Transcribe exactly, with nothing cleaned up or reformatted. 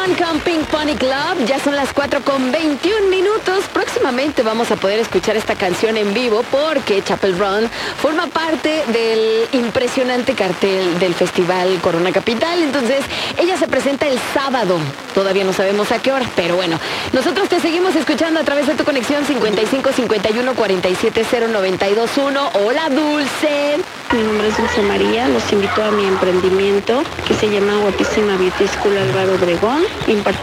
Brown con Pink Pony Club. Ya son las cuatro con veintiún minutos. Próximamente vamos a poder escuchar esta canción en vivo porque Chappell Brown forma parte del impresionante cartel del Festival Corona Capital. Entonces, ella se presenta el sábado. Todavía no sabemos a qué hora, pero bueno. Nosotros te seguimos escuchando a través de tu conexión cincuenta y cinco cincuenta y uno cuarenta y siete cero noventa y dos uno. Hola, Dulce. Mi nombre es Dulce María, los invito a mi emprendimiento que se llama Guapísima Beauty School Álvaro Obregón. Imparto